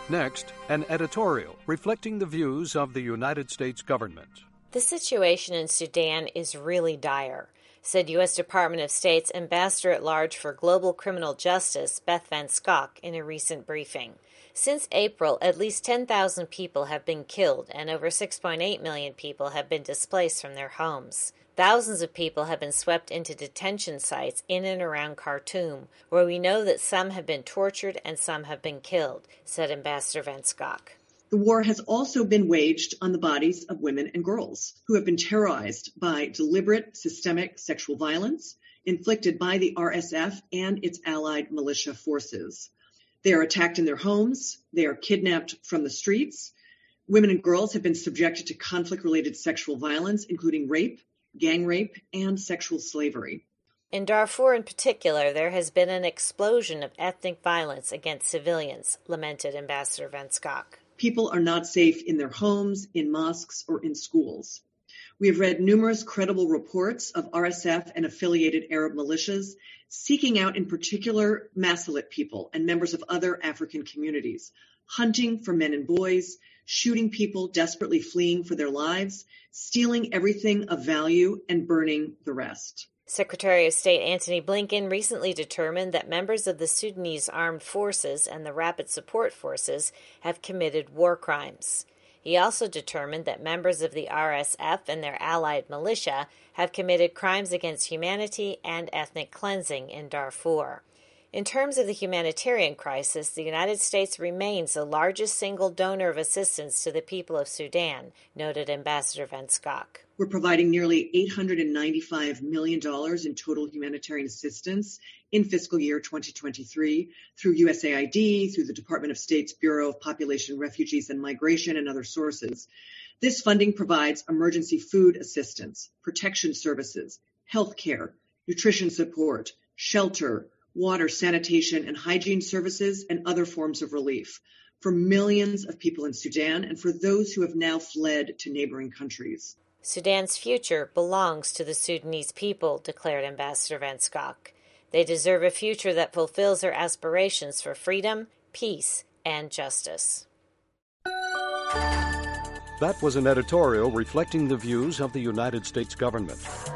Next, an editorial reflecting the views of the United States government. The situation in Sudan is really dire, said U.S. Department of State's Ambassador-at-Large for Global Criminal Justice, Beth Van Schok, in a recent briefing. Since April, at least 10,000 people have been killed and over 6.8 million people have been displaced from their homes. Thousands of people have been swept into detention sites in and around Khartoum, where we know that some have been tortured and some have been killed, said Ambassador Van Schok. The war has also been waged on the bodies of women and girls who have been terrorized by deliberate systemic sexual violence inflicted by the RSF and its allied militia forces. They are attacked in their homes. They are kidnapped from the streets. Women and girls have been subjected to conflict-related sexual violence, including rape, gang rape, and sexual slavery. In Darfur in particular, there has been an explosion of ethnic violence against civilians, lamented Ambassador Van Schok. People are not safe in their homes, in mosques, or in schools. We have read numerous credible reports of RSF and affiliated Arab militias seeking out in particular Masalit people and members of other African communities, hunting for men and boys, shooting people desperately fleeing for their lives, stealing everything of value, and burning the rest. Secretary of State Antony Blinken recently determined that members of the Sudanese Armed Forces and the Rapid Support Forces have committed war crimes. He also determined that members of the RSF and their allied militia have committed crimes against humanity and ethnic cleansing in Darfur. In terms of the humanitarian crisis, the United States remains the largest single donor of assistance to the people of Sudan, noted Ambassador Van Schok. We're providing nearly $895 million in total humanitarian assistance in fiscal year 2023 through USAID, through the Department of State's Bureau of Population, Refugees, and Migration, and other sources. This funding provides emergency food assistance, protection services, health care, nutrition support, shelter, water, sanitation, and hygiene services, and other forms of relief for millions of people in Sudan and for those who have now fled to neighboring countries. Sudan's future belongs to the Sudanese people, declared Ambassador Van Schok. They deserve a future that fulfills their aspirations for freedom, peace, and justice. That was an editorial reflecting the views of the United States government.